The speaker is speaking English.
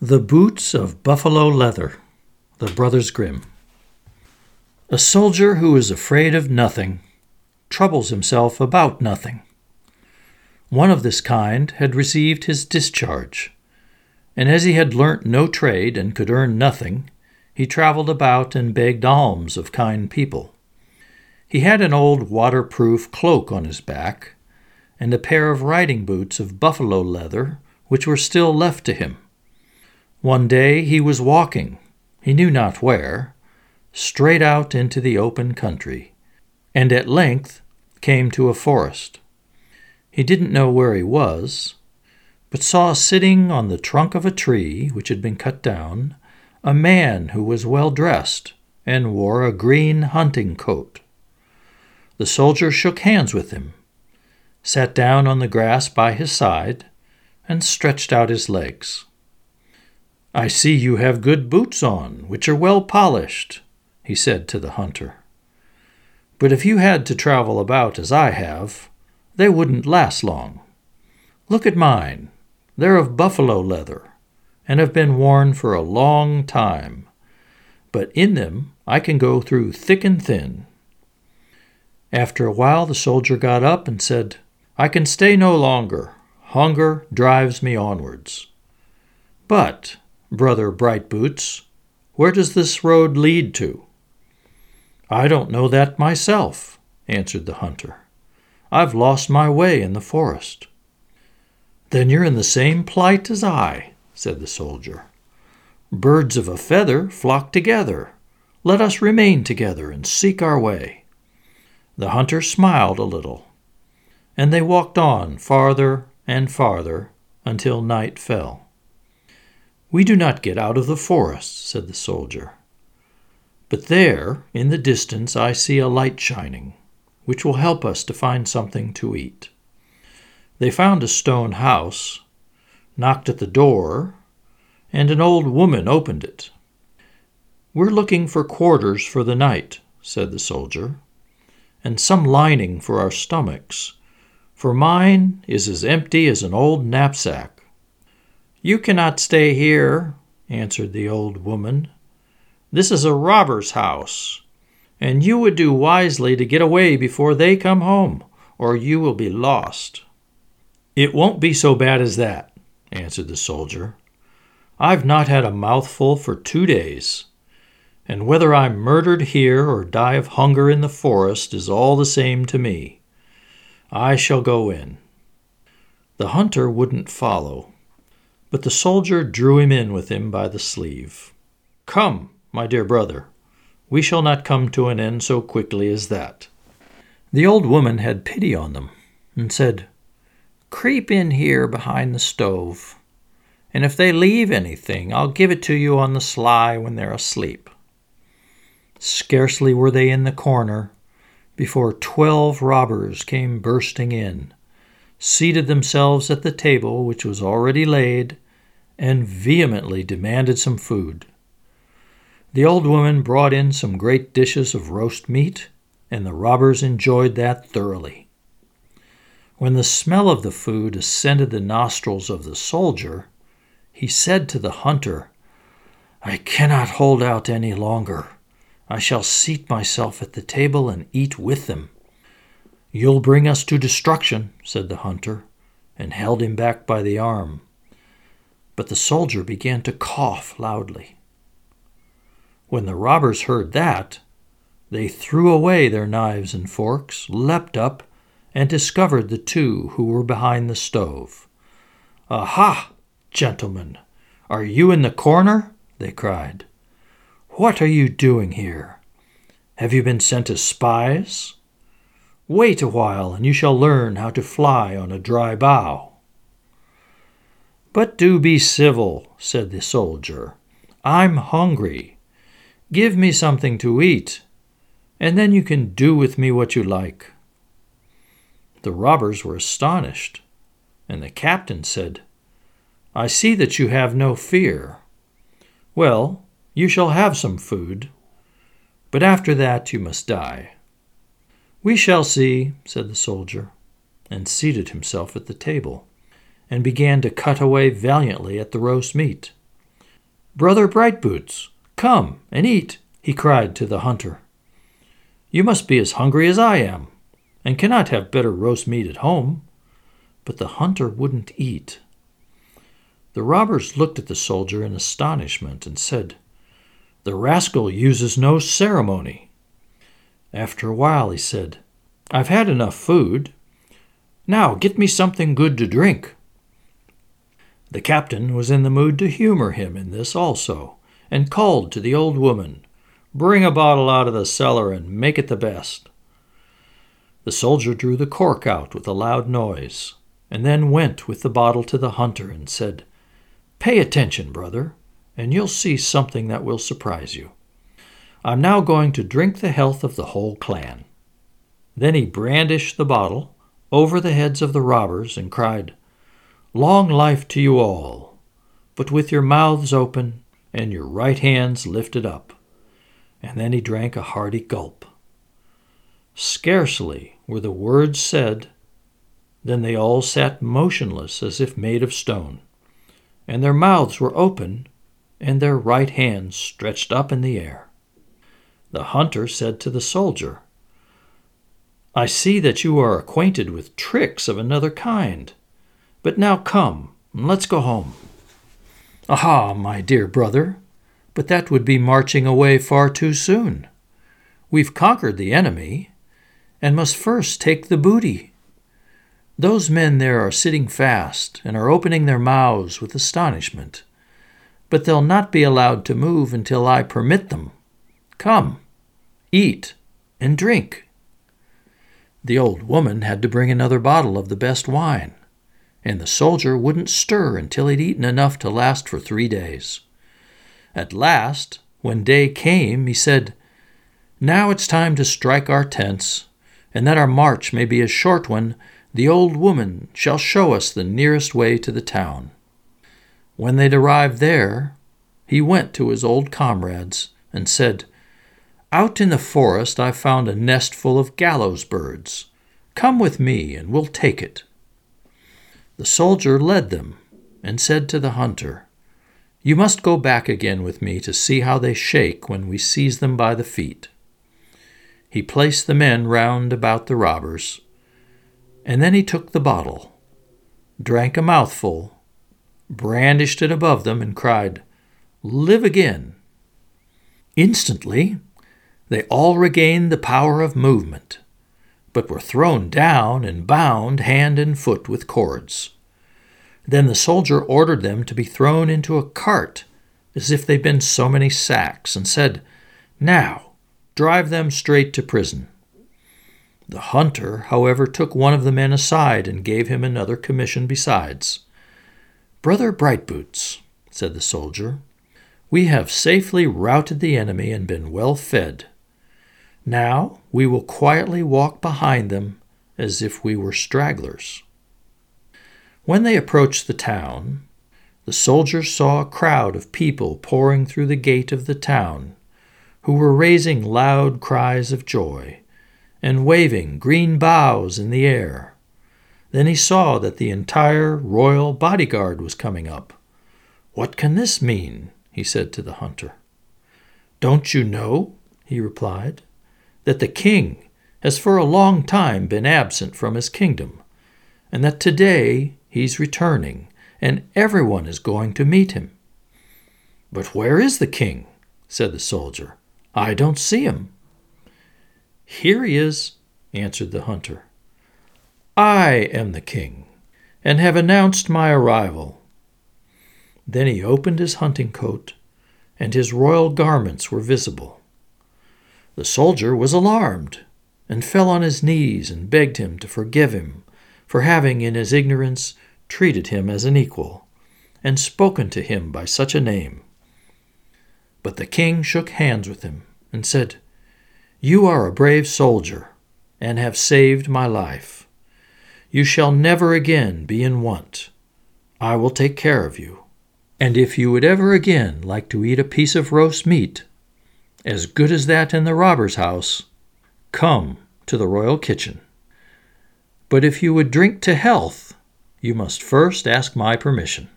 The Boots of Buffalo Leather, The Brothers Grimm. A soldier who is afraid of nothing troubles himself about nothing. One of this kind had received his discharge, and as he had learnt no trade and could earn nothing, he traveled about and begged alms of kind people. He had an old waterproof cloak on his back, and a pair of riding boots of buffalo leather which were still left to him. One day he was walking, he knew not where, straight out into the open country, and at length came to a forest. He didn't know where he was, but saw sitting on the trunk of a tree which had been cut down a man who was well dressed and wore a green hunting coat. The soldier shook hands with him, sat down on the grass by his side, and stretched out his legs. "I see you have good boots on, which are well polished," he said to the hunter. "But if you had to travel about as I have, they wouldn't last long. Look at mine. They're of buffalo leather, and have been worn for a long time, but in them I can go through thick and thin." After a while the soldier got up and said, "I can stay no longer. Hunger drives me onwards. But, Brother Bright Boots, where does this road lead to?" "I don't know that myself," answered the hunter. "I've lost my way in the forest." "Then you're in the same plight as I," said the soldier. "Birds of a feather flock together. Let us remain together and seek our way." The hunter smiled a little, and they walked on farther and farther until night fell. "We do not get out of the forest," said the soldier. "But there, in the distance, I see a light shining, which will help us to find something to eat." They found a stone house, knocked at the door, and an old woman opened it. "We're looking for quarters for the night," said the soldier, "and some lining for our stomachs, for mine is as empty as an old knapsack." "You cannot stay here," answered the old woman. "This is a robber's house, and you would do wisely to get away before they come home, or you will be lost." "It won't be so bad as that," answered the soldier. "I've not had a mouthful for 2 days, and whether I'm murdered here or die of hunger in the forest is all the same to me. I shall go in." The hunter wouldn't follow, but the soldier drew him in with him by the sleeve. "Come, my dear brother, we shall not come to an end so quickly as that." The old woman had pity on them and said, "Creep in here behind the stove, and if they leave anything, I'll give it to you on the sly when they're asleep." Scarcely were they in the corner before 12 robbers came bursting in, seated themselves at the table which was already laid, and vehemently demanded some food. The old woman brought in some great dishes of roast meat, and the robbers enjoyed that thoroughly. When the smell of the food ascended the nostrils of the soldier, he said to the hunter, "I cannot hold out any longer. I shall seat myself at the table and eat with them." "You'll bring us to destruction," said the hunter, and held him back by the arm. But the soldier began to cough loudly. When the robbers heard that, they threw away their knives and forks, leapt up, and discovered the 2 who were behind the stove. "Aha, gentlemen! Are you in the corner?" they cried. "What are you doing here? Have you been sent as spies? Wait a while, and you shall learn how to fly on a dry bough." "But do be civil," said the soldier. "I'm hungry. Give me something to eat, and then you can do with me what you like." The robbers were astonished, and the captain said, "I see that you have no fear. Well, you shall have some food, but after that you must die." "We shall see," said the soldier, and seated himself at the table, and began to cut away valiantly at the roast meat. "Brother Brightboots, come and eat," he cried to the hunter. "You must be as hungry as I am, and cannot have better roast meat at home." But the hunter wouldn't eat. The robbers looked at the soldier in astonishment and said, "The rascal uses no ceremony." After a while he said, "I've had enough food. Now get me something good to drink." The captain was in the mood to humor him in this also, and called to the old woman, "Bring a bottle out of the cellar and make it the best." The soldier drew the cork out with a loud noise, and then went with the bottle to the hunter and said, "Pay attention, brother, and you'll see something that will surprise you. I'm now going to drink the health of the whole clan." Then he brandished the bottle over the heads of the robbers and cried, "Long life to you all, but with your mouths open and your right hands lifted up." And then he drank a hearty gulp. Scarcely were the words said, then they all sat motionless as if made of stone, and their mouths were open and their right hands stretched up in the air. The hunter said to the soldier, "I see that you are acquainted with tricks of another kind. But now come, and let's go home." "Aha, my dear brother, but that would be marching away far too soon. We've conquered the enemy, and must first take the booty. Those men there are sitting fast and are opening their mouths with astonishment, but they'll not be allowed to move until I permit them. Come, eat and drink." The old woman had to bring another bottle of the best wine, and the soldier wouldn't stir until he'd eaten enough to last for 3 days. At last, when day came, he said, "Now it's time to strike our tents, and that our march may be a short one, the old woman shall show us the nearest way to the town." When they'd arrived there, he went to his old comrades and said, "Out in the forest I found a nest full of gallows birds. Come with me and we'll take it." The soldier led them and said to the hunter, "You must go back again with me to see how they shake when we seize them by the feet." He placed the men round about the robbers, and then he took the bottle, drank a mouthful, brandished it above them, and cried, "Live again." Instantly, they all regained the power of movement, but were thrown down and bound hand and foot with cords. Then the soldier ordered them to be thrown into a cart, as if they'd been so many sacks, and said, "Now, drive them straight to prison." The hunter, however, took one of the men aside and gave him another commission besides. "Brother Brightboots," said the soldier, "we have safely routed the enemy and been well fed. Now we will quietly walk behind them as if we were stragglers." When they approached the town, the soldiers saw a crowd of people pouring through the gate of the town, who were raising loud cries of joy and waving green boughs in the air. Then he saw that the entire royal bodyguard was coming up. "What can this mean?" he said to the hunter. "Don't you know," he replied, "that the king has for a long time been absent from his kingdom, and that today he's returning, and everyone is going to meet him?" "But where is the king?" said the soldier. "I don't see him." "Here he is," answered the hunter. "I am the king, and have announced my arrival." Then he opened his hunting coat, and his royal garments were visible. The soldier was alarmed, and fell on his knees and begged him to forgive him for having, in his ignorance, treated him as an equal, and spoken to him by such a name. But the king shook hands with him and said, "You are a brave soldier, and have saved my life. You shall never again be in want. I will take care of you. And if you would ever again like to eat a piece of roast meat, as good as that in the robber's house, come to the royal kitchen. But if you would drink to health, you must first ask my permission."